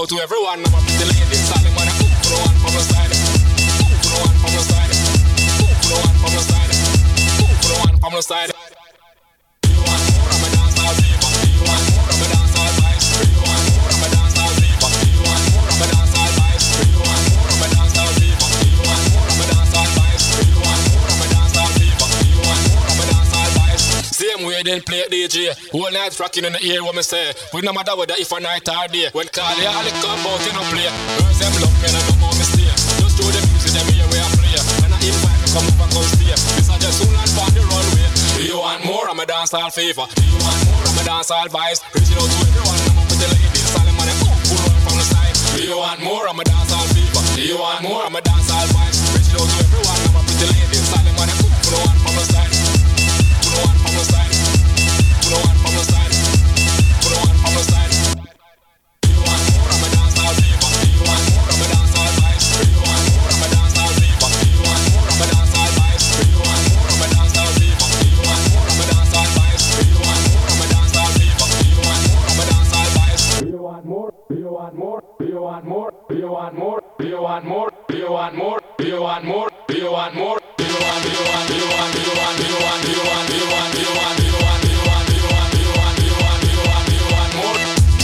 out to everyone. I'm a pretty lady, Sally man. Move for the one from the side. Move for the one from the side. Move for the one from the side. Move for the one from the side. Do you want more? I'm a dancehall fever. Do you want more? I'm a dancehall vibes. Do you want more? I'm a dancehall fever. Do you want more? I'm a dancehall vibes. Do you want more? I'm a dancehall fever. Do you want more? I'm a dancehall vibes. Do you want more? I'm a dancehall fever. Do you want more? I'm a dancehall vibes. Same way then play DJ. Whole night rocking in the ear what me say. We no matter whether if a night or day. When call you all it come out you no play. Girls them love me and I don't know me stay. Just do the music them here where I play. And I invite me come up and come stay. This is just soon and on the runway. Do you want more? I'm a dancehall fever. Do you want more? I'm a dancehall vibes. Reach it out to everyone. I'm up with the ladies. All them on them pull on from the side. Do you want more? I'm a dancehall fever. Do you want more? I'm a dancehall vibes. Reach it out to everyone. I'm up with the ladies. All them on them pull on from the side. Pull on from the side. Pull on from the side. Pull on from the side. Do you want more? I'm a dancehall fever. Do you want more? I'm a dancehall vibes. Do you want more? I'm a dancehall fever. Do you want more? I'm a dancehall vibes. Do you want more? I'm a dancehall fever. Do you want more? I'm a dancehall vibes. Do you want more? I'm a dancehall fever. Do you want more? I'm a dancehall vibes. Do you want more? Do you want more? Do you want more? Do you want more? Do you want more? Do you want more? Do you want more? Do you want more? Do you want? Do you want? Do you want? Do you want? Do you want? Do you want? Do you want? Do you want? Do you want? Do you want? Do you want? Do you want? Do you want? Do you want? Do you want more?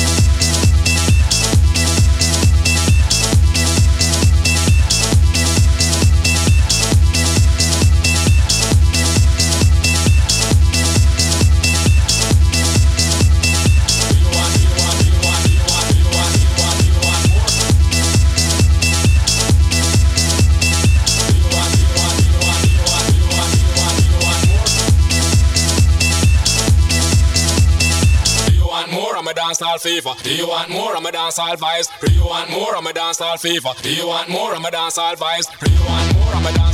Dancehall fever. Do you want more? I'm a dancehall vibes. Do you want more? I'm a dancehall fever. Do you want more? I'm a dancehall vibes. Do you want more? I'm a dancehall